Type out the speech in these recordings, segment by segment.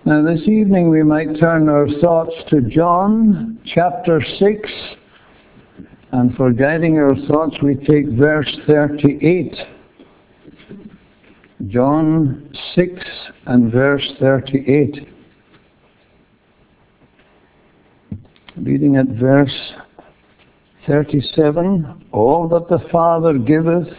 Now this evening we might turn our thoughts to John chapter 6, and for guiding our thoughts we take verse 38. John 6 and verse 38. Reading at verse 37, all that the Father giveth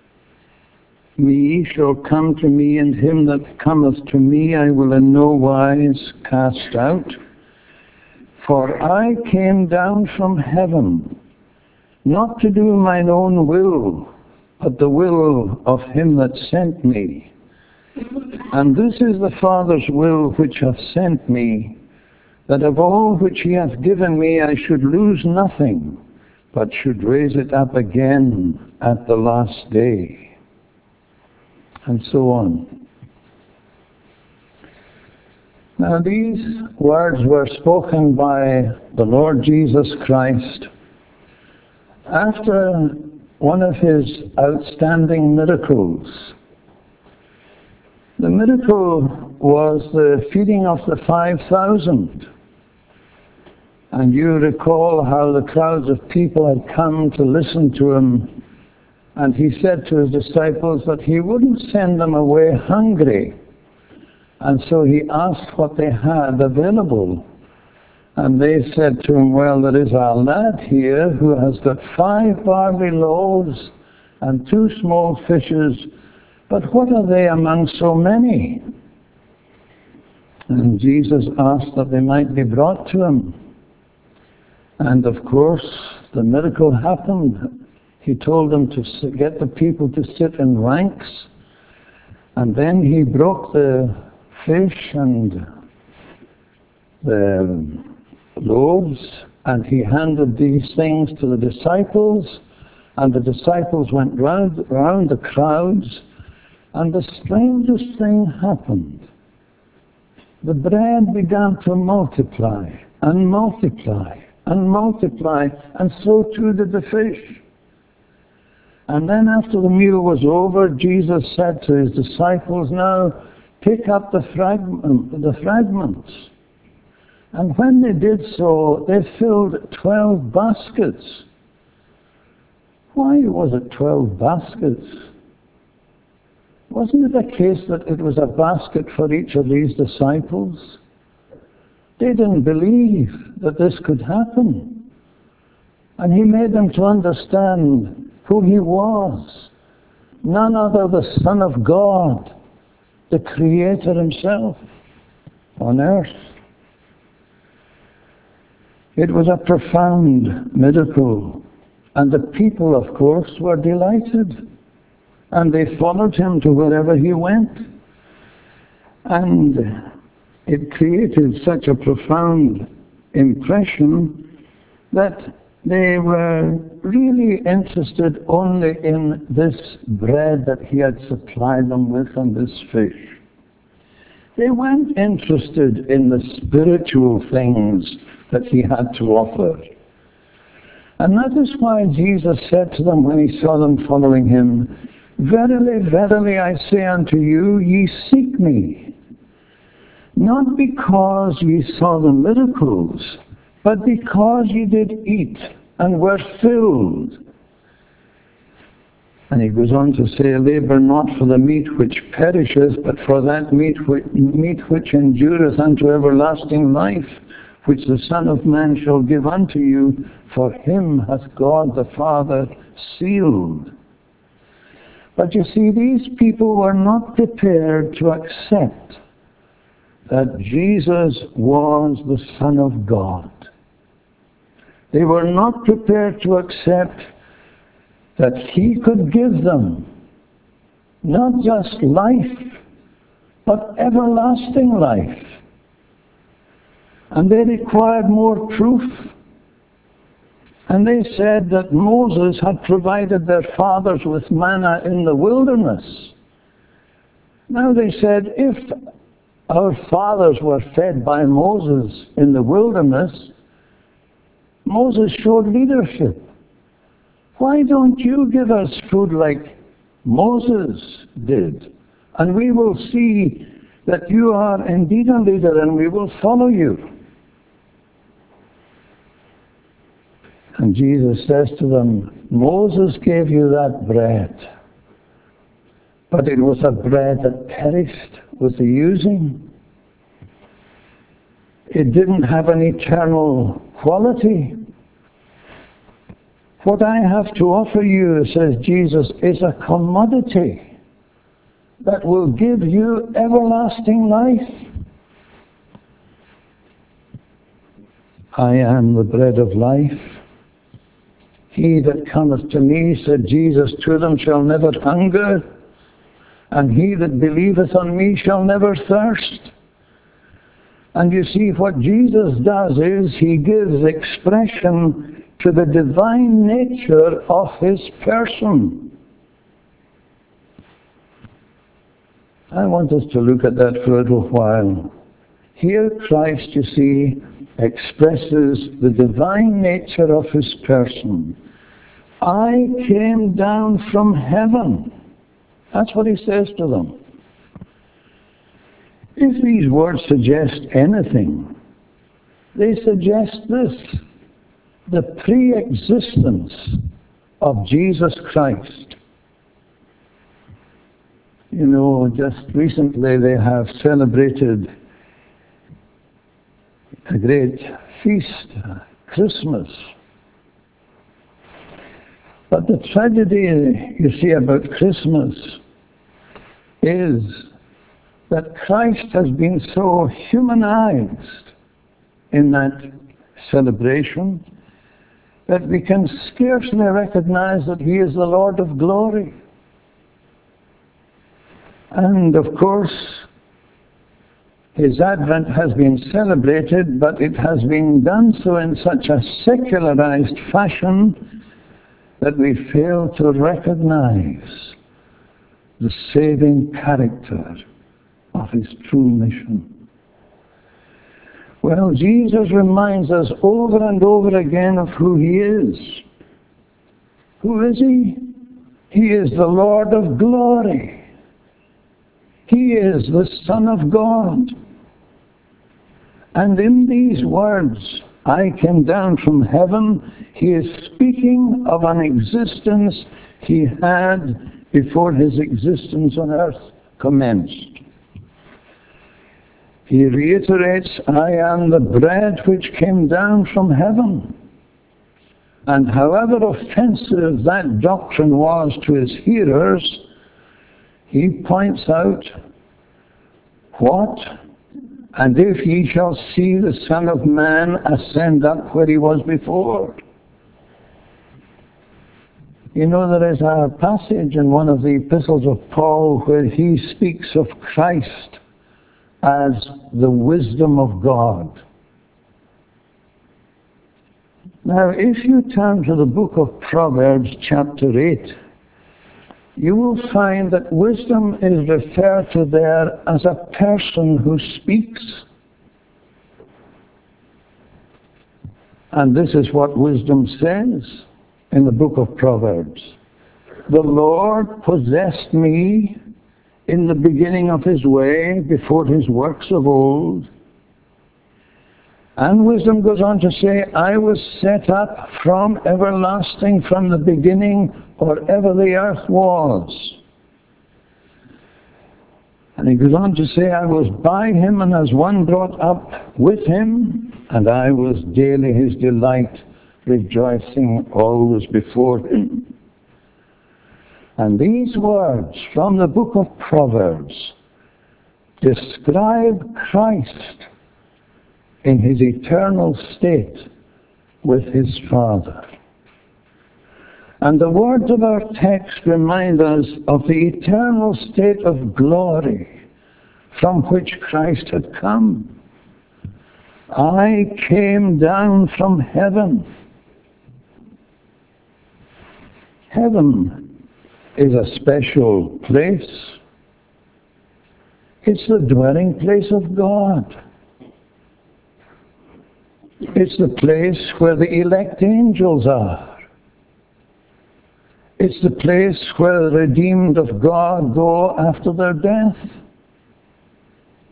me shall come to me, and him that cometh to me I will in no wise cast out. For I came down from heaven, not to do mine own will, but the will of him that sent me. And this is the Father's will which hath sent me, that of all which he hath given me I should lose nothing, but should raise it up again at the last day. And so on. Now these words were spoken by the Lord Jesus Christ after one of his outstanding miracles. The miracle was the feeding of the 5,000. And you recall how the crowds of people had come to listen to him. And he said to his disciples that he wouldn't send them away hungry. And so he asked what they had available. And they said to him, well, there is a lad here who has got 5 barley loaves and 2 small fishes, but what are they among so many? And Jesus asked that they might be brought to him. And of course, the miracle happened. He told them to get the people to sit in ranks, and then he broke the fish and the loaves, and he handed these things to the disciples, and the disciples went round the crowds, and the strangest thing happened. The bread began to multiply, and multiply, and multiply, and so too did the fish. And then after the meal was over, Jesus said to his disciples, now pick up the fragments. And when they did so, they filled 12 baskets. Why was it 12 baskets? Wasn't it the case that it was a basket for each of these disciples? They didn't believe that this could happen. And he made them to understand who he was. None other the Son of God, the Creator himself on earth. It was a profound miracle. And the people, of course, were delighted. And they followed him to wherever he went. And it created such a profound impression that they were really interested only in this bread that he had supplied them with and this fish. They weren't interested in the spiritual things that he had to offer. And that is why Jesus said to them when he saw them following him, verily, verily, I say unto you, ye seek me, not because ye saw the miracles, but because ye did eat and were filled. And he goes on to say, labor not for the meat which perisheth, but for that meat which endureth unto everlasting life, which the Son of Man shall give unto you, for him hath God the Father sealed. But you see, these people were not prepared to accept that Jesus was the Son of God. They were not prepared to accept that he could give them not just life, but everlasting life. And they required more proof. And they said that Moses had provided their fathers with manna in the wilderness. Now they said, if our fathers were fed by Moses in the wilderness, Moses showed leadership. Why don't you give us food like Moses did? And we will see that you are indeed a leader and we will follow you. And Jesus says to them, Moses gave you that bread, but it was a bread that perished with the using. It didn't have an eternal quality. What I have to offer you, says Jesus, is a commodity that will give you everlasting life. I am the bread of life. He that cometh to me, said Jesus to them, shall never hunger, and he that believeth on me shall never thirst. And you see, what Jesus does is he gives expression to the divine nature of his person. I want us to look at that for a little while. Here Christ, you see, expresses the divine nature of his person. I came down from heaven. That's what he says to them. If these words suggest anything, they suggest this: the pre-existence of Jesus Christ. You know, just recently they have celebrated a great feast, Christmas. But the tragedy, you see, about Christmas is that Christ has been so humanized in that celebration that we can scarcely recognize that he is the Lord of glory. And of course, his advent has been celebrated, but it has been done so in such a secularized fashion that we fail to recognize the saving character of his true mission. Well, Jesus reminds us over and over again of who he is. Who is he? He is the Lord of glory. He is the Son of God. And in these words, I came down from heaven, he is speaking of an existence he had before his existence on earth commenced. He reiterates, I am the bread which came down from heaven. And however offensive that doctrine was to his hearers, he points out, what? And if ye shall see the Son of Man ascend up where he was before. You know, there is a passage in one of the epistles of Paul where he speaks of Christ as the wisdom of God. Now, if you turn to the book of Proverbs, chapter 8, you will find that wisdom is referred to there as a person who speaks. And this is what wisdom says in the book of Proverbs. The Lord possessed me in the beginning of his way, before his works of old. And wisdom goes on to say, I was set up from everlasting, from the beginning, or ever the earth was. And he goes on to say, I was by him, and as one brought up with him, and I was daily his delight, rejoicing always before him. And these words from the book of Proverbs describe Christ in his eternal state with his Father. And the words of our text remind us of the eternal state of glory from which Christ had come. I came down from heaven. Heaven is a special place. It's the dwelling place of God. It's the place where the elect angels are. It's the place where the redeemed of God go after their death.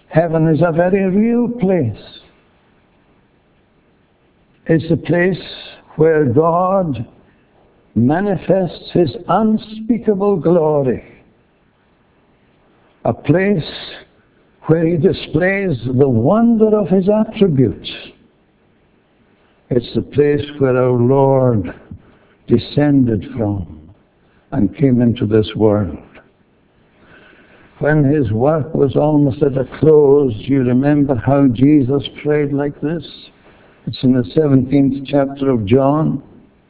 Heaven is a very real place. It's a place where God manifests His unspeakable glory. A place where He displays the wonder of His attributes. It's the place where our Lord descended from and came into this world. When His work was almost at a close, you remember how Jesus prayed like this? It's in the 17th chapter of John.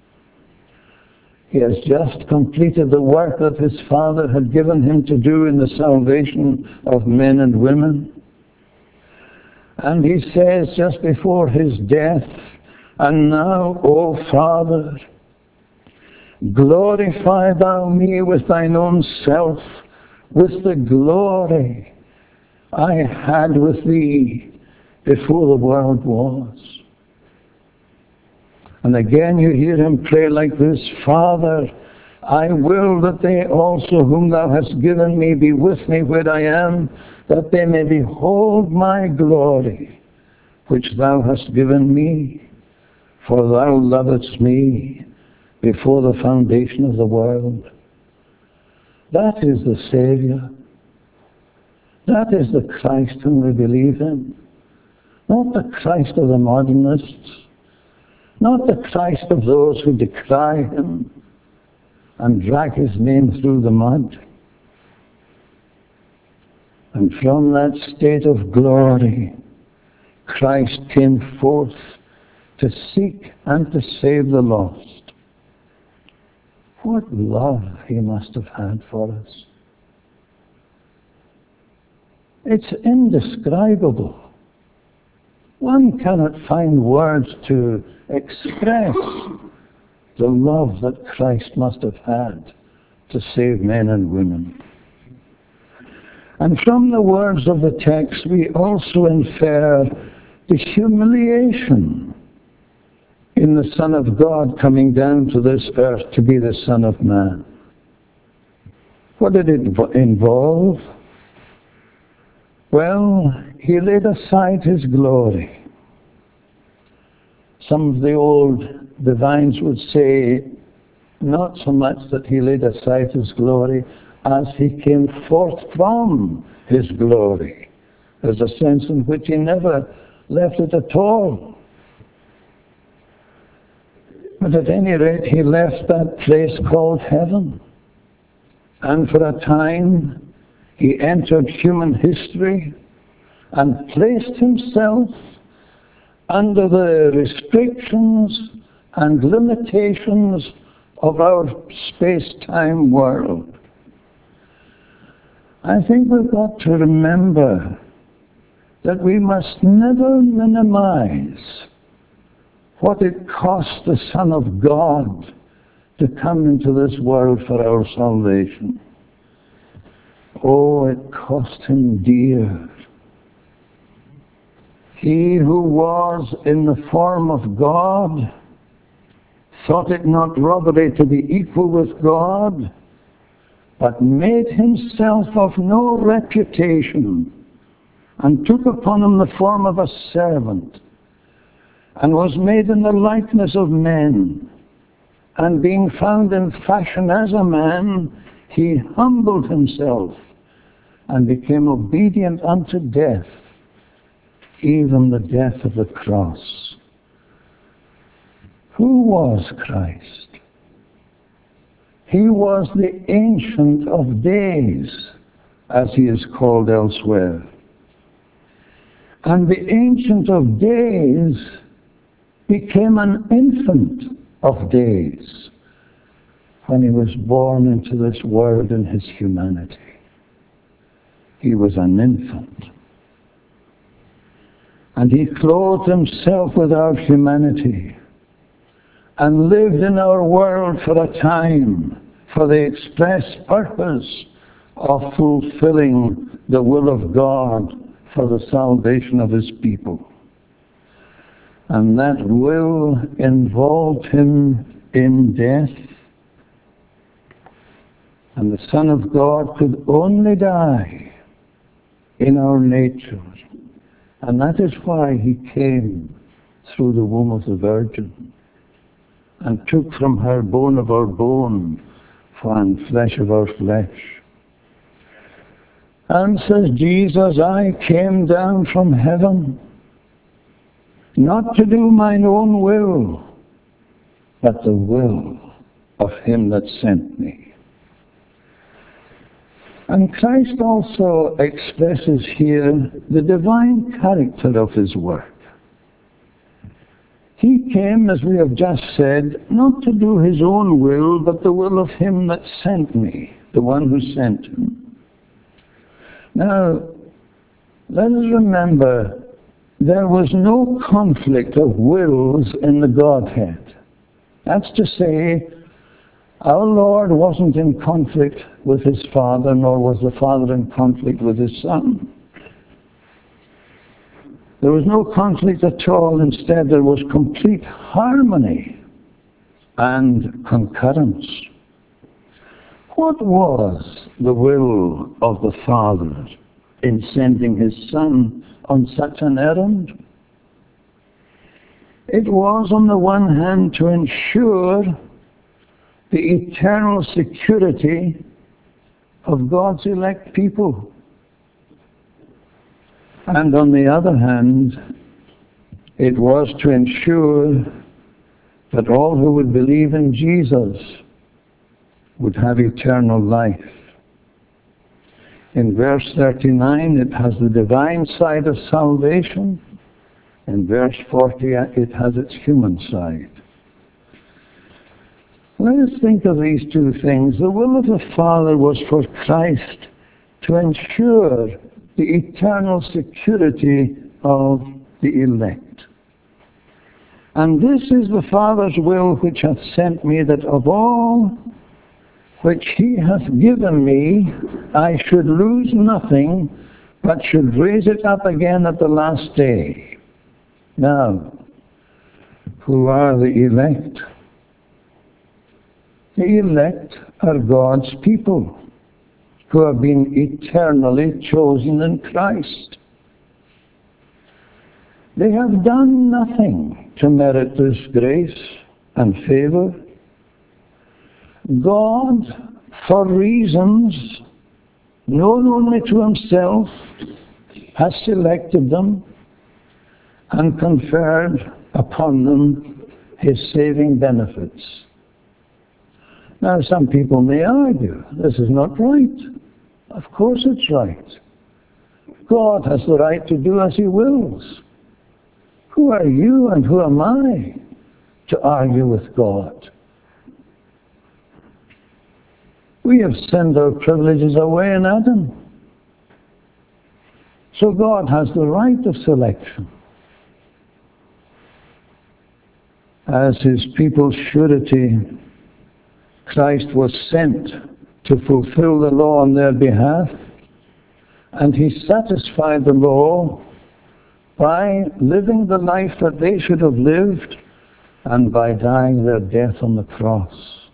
He has just completed the work that His Father had given Him to do in the salvation of men and women. And He says just before His death, "And now, O Father, glorify Thou me with Thine own self, with the glory I had with Thee before the world was." And again you hear Him pray like this, "Father, I will that they also whom Thou hast given me be with me where I am, that they may behold my glory, which Thou hast given me, for Thou lovedst me before the foundation of the world." That is the Savior. That is the Christ whom we believe in. Not the Christ of the modernists. Not the Christ of those who decry Him and drag His name through the mud. And from that state of glory, Christ came forth to seek and to save the lost. What love He must have had for us. It's indescribable. One cannot find words to express the love that Christ must have had to save men and women. And from the words of the text, we also infer the humiliation in the Son of God coming down to this earth to be the Son of Man. What did it involve? Well, He laid aside His glory. Some of the old divines would say, not so much that He laid aside His glory as He came forth from His glory. There's a sense in which He never left it at all. But at any rate, He left that place called heaven. And for a time, He entered human history and placed Himself under the restrictions and limitations of our space-time world. I think we've got to remember that we must never minimize what it cost the Son of God to come into this world for our salvation. Oh, it cost Him dear. He who was in the form of God thought it not robbery to be equal with God, but made Himself of no reputation, and took upon Him the form of a servant, and was made in the likeness of men. And being found in fashion as a man, He humbled Himself, and became obedient unto death, even the death of the cross. Who was Christ? He was the Ancient of Days, as He is called elsewhere. And the Ancient of Days became an infant of days when He was born into this world in His humanity. He was an infant. And He clothed Himself with our humanity and lived in our world for a time for the express purpose of fulfilling the will of God for the salvation of His people. And that will involved Him in death. And the Son of God could only die in our nature. And that is why he came through the womb of the Virgin and took from her bone of our bone and flesh of our flesh. And says Jesus, I came down from heaven, not to do mine own will, but the will of him that sent me. And Christ also expresses here the divine character of his work. He came, as we have just said, not to do his own will, but the will of him that sent me, the one who sent him. Now, let us remember, there was no conflict of wills in the Godhead. That's to say, our Lord wasn't in conflict with his Father, nor was the Father in conflict with his Son. There was no conflict at all. Instead, there was complete harmony and concurrence. What was the will of the Father in sending his Son on such an errand? It was, on the one hand, to ensure the eternal security of God's elect people. And on the other hand, it was to ensure that all who would believe in Jesus would have eternal life. In verse 39, it has the divine side of salvation. In verse 40, it has its human side. Let us think of these two things. The will of the Father was for Christ to ensure the eternal security of the elect. And this is the Father's will which hath sent me, that of all which he hath given me, I should lose nothing, but should raise it up again at the last day. Now, who are the elect? The elect are God's people, who have been eternally chosen in Christ. They have done nothing to merit this grace and favor. God, for reasons known only to himself, has selected them and conferred upon them his saving benefits. Now, some people may argue, this is not right. Of course it's right. God has the right to do as he wills. Who are you and who am I to argue with God? We have sent our privileges away in Adam. So God has the right of selection. As his people's surety, Christ was sent to fulfill the law on their behalf, and he satisfied the law by living the life that they should have lived and by dying their death on the cross.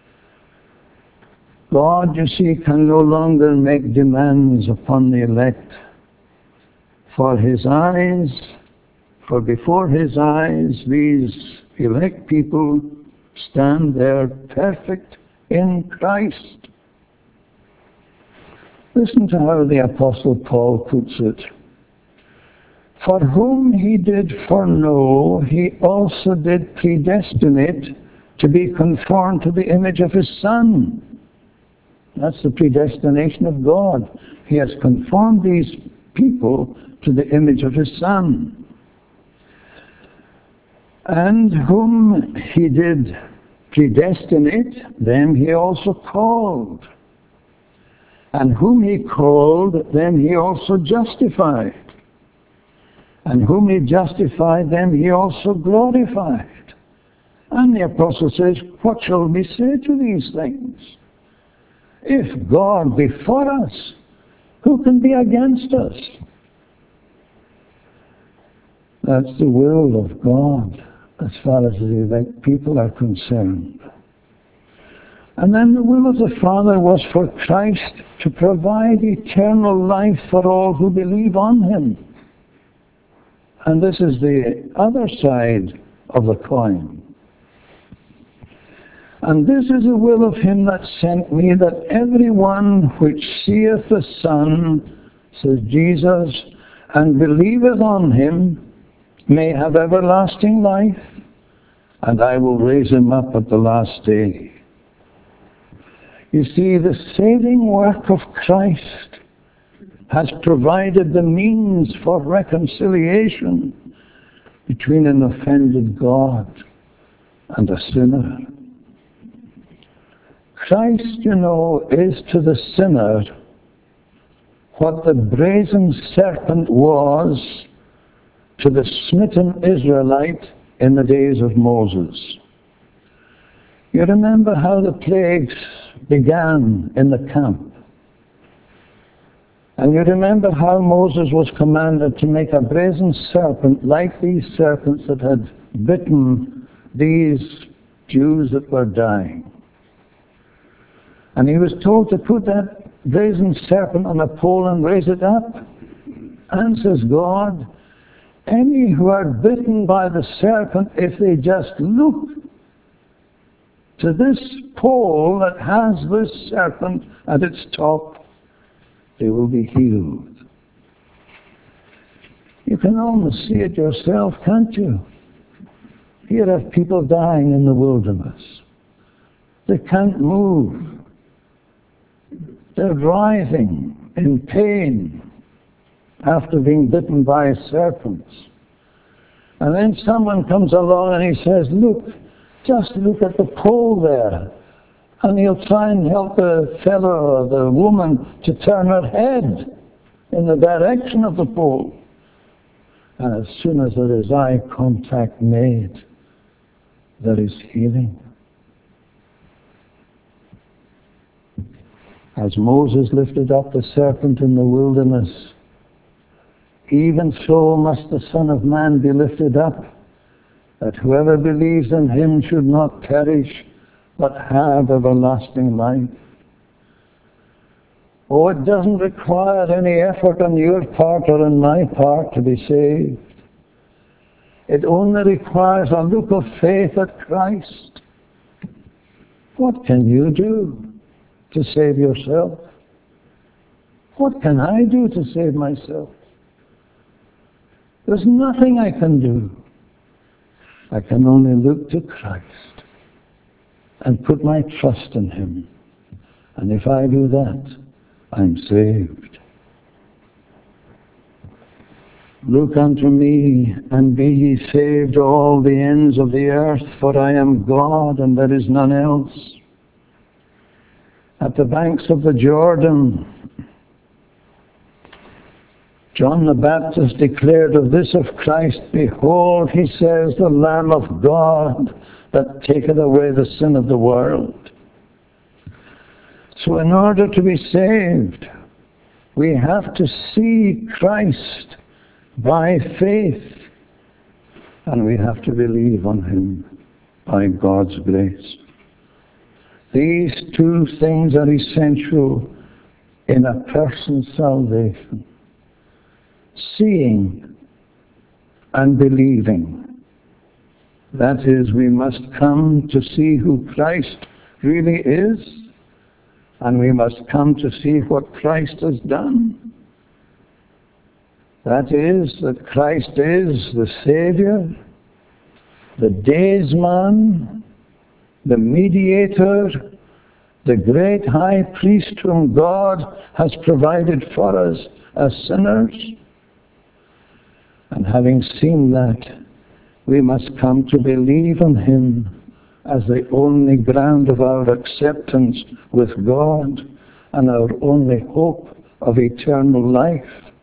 God, you see, can no longer make demands upon the elect. For before his eyes, these elect people stand there perfect in Christ. Listen to how the Apostle Paul puts it. For whom he did foreknow, he also did predestinate to be conformed to the image of his Son. That's the predestination of God. He has conformed these people to the image of his Son. And whom he did predestinate, them he also called. And whom he called, them he also justified. And whom he justified, them he also glorified. And the apostle says, what shall we say to these things? If God be for us, who can be against us? That's the will of God as far as the elect people are concerned. And then the will of the Father was for Christ to provide eternal life for all who believe on him. And this is the other side of the coin. And this is the will of him that sent me, that every one which seeth the Son, says Jesus, and believeth on him, may have everlasting life, and I will raise him up at the last day. You see, the saving work of Christ has provided the means for reconciliation between an offended God and a sinner. Christ, you know, is to the sinner what the brazen serpent was to the smitten Israelite in the days of Moses. You remember how the plagues began in the camp. And you remember how Moses was commanded to make a brazen serpent like these serpents that had bitten these Jews that were dying. And he was told to put that brazen serpent on a pole and raise it up. And says God, any who are bitten by the serpent, if they just look to this pole that has this serpent at its top, they will be healed. You can almost see it yourself, can't you? Here are people dying in the wilderness. They can't move. They're writhing in pain after being bitten by serpents. And then someone comes along and he says, look, just look at the pole there. And he'll try and help the fellow or the woman to turn her head in the direction of the pole. And as soon as there is eye contact made, there is healing. As Moses lifted up the serpent in the wilderness, even so must the Son of Man be lifted up, that whoever believes in him should not perish, but have everlasting life. Oh, it doesn't require any effort on your part or on my part to be saved. It only requires a look of faith at Christ. What can you do to save yourself? What can I do to save myself? There's nothing I can do. I can only look to Christ and put my trust in him. And if I do that, I'm saved. Look unto me, and be ye saved, all the ends of the earth, for I am God, and there is none else. At the banks of the Jordan, John the Baptist declared of this of Christ, behold, he says, the Lamb of God that taketh away the sin of the world. So in order to be saved, we have to see Christ by faith, and we have to believe on him by God's grace. These two things are essential in a person's salvation. Seeing and believing. That is, we must come to see who Christ really is, and we must come to see what Christ has done. That is, that Christ is the Savior, the daysman, the mediator, the great high priest whom God has provided for us as sinners. And having seen that, we must come to believe in him as the only ground of our acceptance with God and our only hope of eternal life.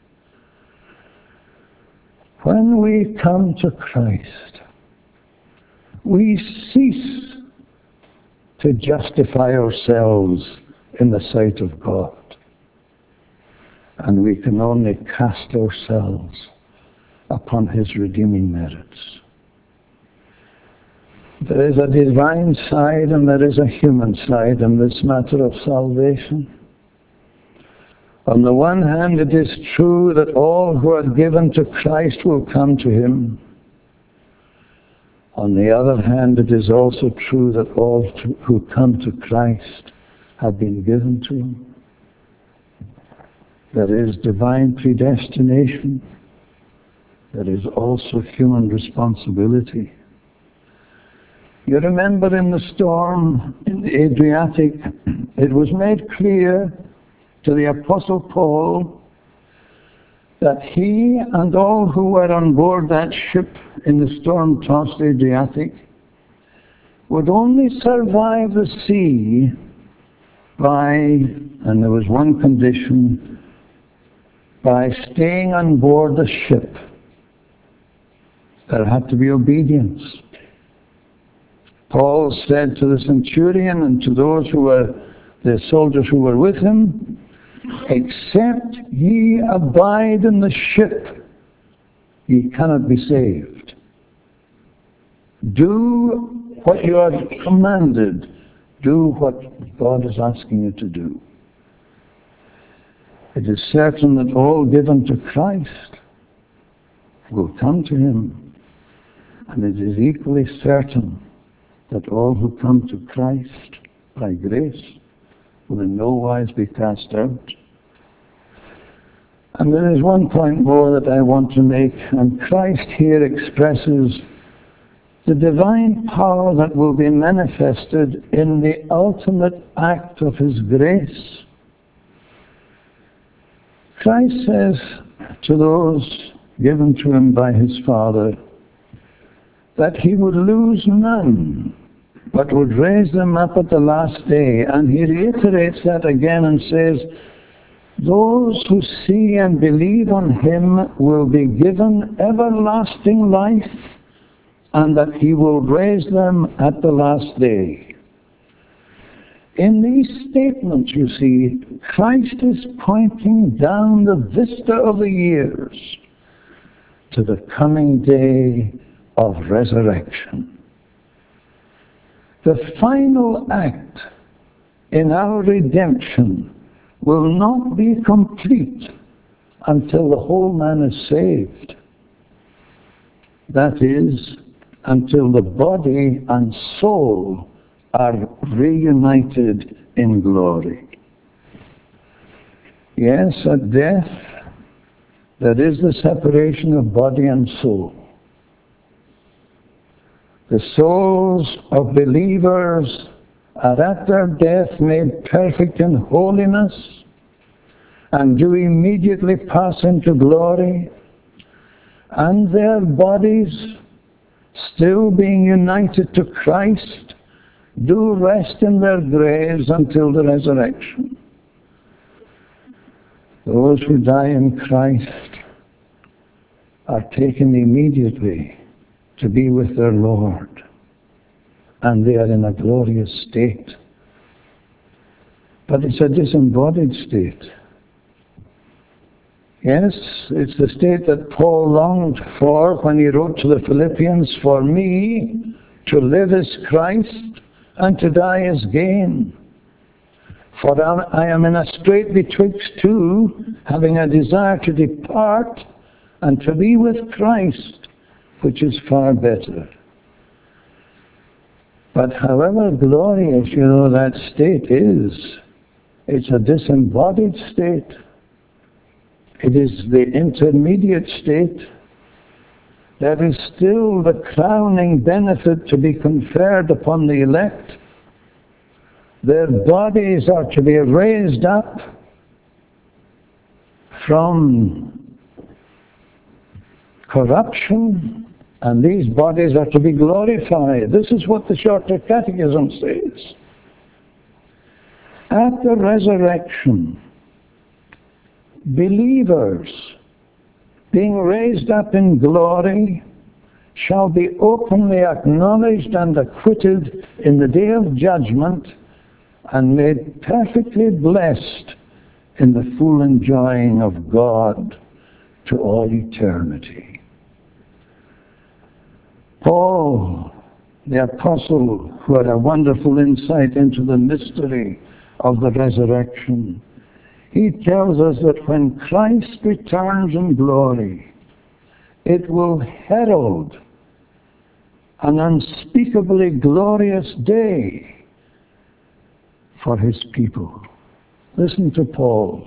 When we come to Christ, we cease to justify ourselves in the sight of God. And we can only cast ourselves upon his redeeming merits. There is a divine side and there is a human side in this matter of salvation. On the one hand, it is true that all who are given to Christ will come to him. On the other hand, it is also true that all who come to Christ have been given to him. There is divine predestination. There is also human responsibility. You remember in the storm in the Adriatic, it was made clear to the Apostle Paul that he and all who were on board that ship in the storm-tossed Adriatic would only survive the sea by, and there was one condition, by staying on board the ship. There had to be obedience. Paul said to the centurion and to those who were the soldiers who were with him, "Except ye abide in the ship, ye cannot be saved." Do what you are commanded. Do what God is asking you to do. It is certain that all given to Christ will come to him. And it is equally certain that all who come to Christ by grace will in no wise be cast out. And there is one point more that I want to make, and Christ here expresses the divine power that will be manifested in the ultimate act of his grace. Christ says to those given to him by his Father that he would lose none, but would raise them up at the last day. And he reiterates that again and says, those who see and believe on him will be given everlasting life, and that he will raise them at the last day. In these statements, you see, Christ is pointing down the vista of the years to the coming day of resurrection. The final act in our redemption will not be complete until the whole man is saved. That is, until the body and soul are reunited in glory. Yes, at death, there is the separation of body and soul. The souls of believers are at their death made perfect in holiness and do immediately pass into glory, and their bodies, still being united to Christ, do rest in their graves until the resurrection. Those who die in Christ are taken immediately to be with their Lord, and they are in a glorious state. But it's a disembodied state. Yes, it's the state that Paul longed for when he wrote to the Philippians, "For me, to live is Christ, and to die is gain. For I am in a strait betwixt two, having a desire to depart and to be with Christ, which is far better." But however glorious, that state is, it's a disembodied state. It is the intermediate state. There is still the crowning benefit to be conferred upon the elect. Their bodies are to be raised up from corruption, and these bodies are to be glorified. This is what the Shorter Catechism says. At the resurrection, believers being raised up in glory shall be openly acknowledged and acquitted in the day of judgment and made perfectly blessed in the full enjoying of God to all eternity. Paul the apostle who had a wonderful insight into the mystery of the resurrection, he tells us that when Christ returns in glory, it will herald an unspeakably glorious day for his people. Listen to Paul.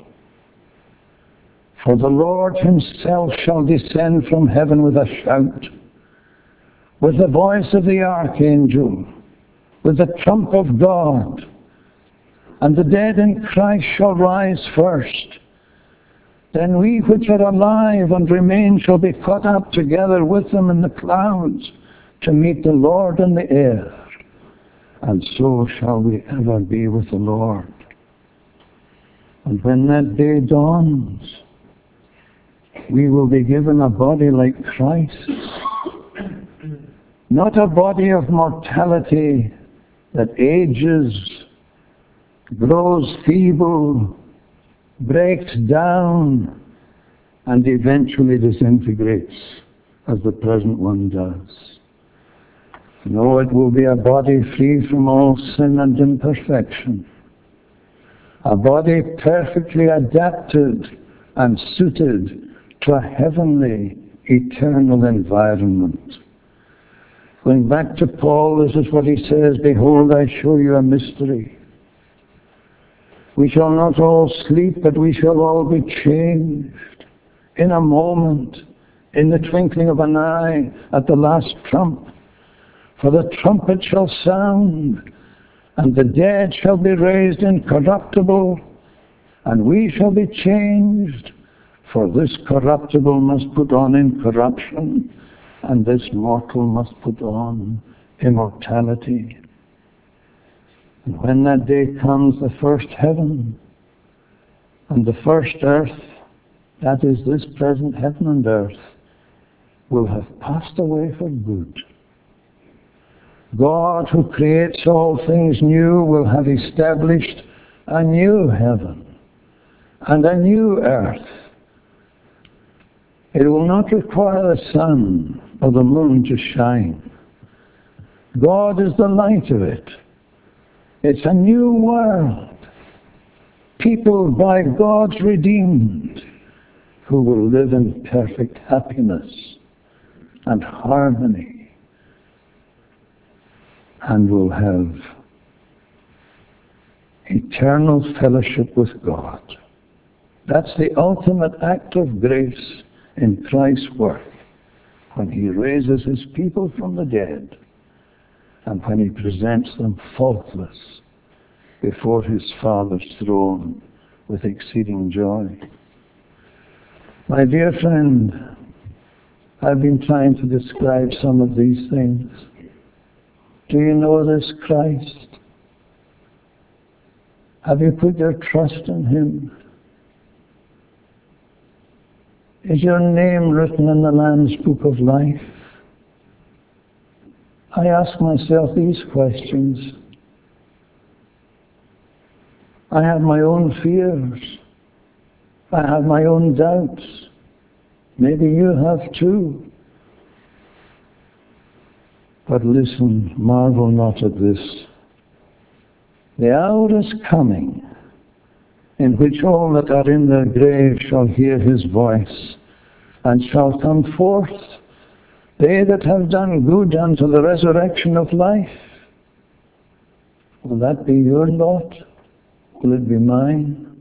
For the Lord himself shall descend from heaven with a shout, with the voice of the archangel, with the trump of God, and the dead in Christ shall rise first. Then we which are alive and remain shall be caught up together with them in the clouds to meet the Lord in the air, and so shall we ever be with the Lord. And when that day dawns, we will be given a body like Christ's, not a body of mortality that ages, grows feeble, breaks down, and eventually disintegrates as the present one does. No, it will be a body free from all sin and imperfection, a body perfectly adapted and suited to a heavenly, eternal environment. Going back to Paul, this is what he says, behold, I show you a mystery. We shall not all sleep, but we shall all be changed in a moment, in the twinkling of an eye, at the last trump. For the trumpet shall sound, and the dead shall be raised incorruptible, and we shall be changed. For this corruptible must put on incorruption, and this mortal must put on immortality. And when that day comes, the first heaven and the first earth, that is this present heaven and earth, will have passed away for good. God, who creates all things new, will have established a new heaven and a new earth. It will not require the sun or the moon to shine. God is the light of it. It's a new world, peopled by God's redeemed, who will live in perfect happiness and harmony, and will have eternal fellowship with God. That's the ultimate act of grace in Christ's work, when he raises his people from the dead, and when he presents them faultless before his Father's throne with exceeding joy. My dear friend, I've been trying to describe some of these things. Do you know this Christ? Have you put your trust in him? Is your name written in the Lamb's Book of Life? I ask myself these questions. I have my own fears. I have my own doubts. Maybe you have too. But listen, marvel not at this. The hour is coming in which all that are in their grave shall hear his voice, and shall come forth, they that have done good unto the resurrection of life. Will that be your lot? Will it be mine?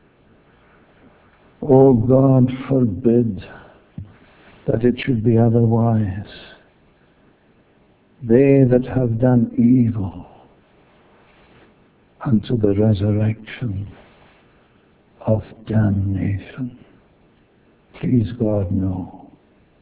Oh, God forbid that it should be otherwise. They that have done evil unto the resurrection of damnation. Please God, no.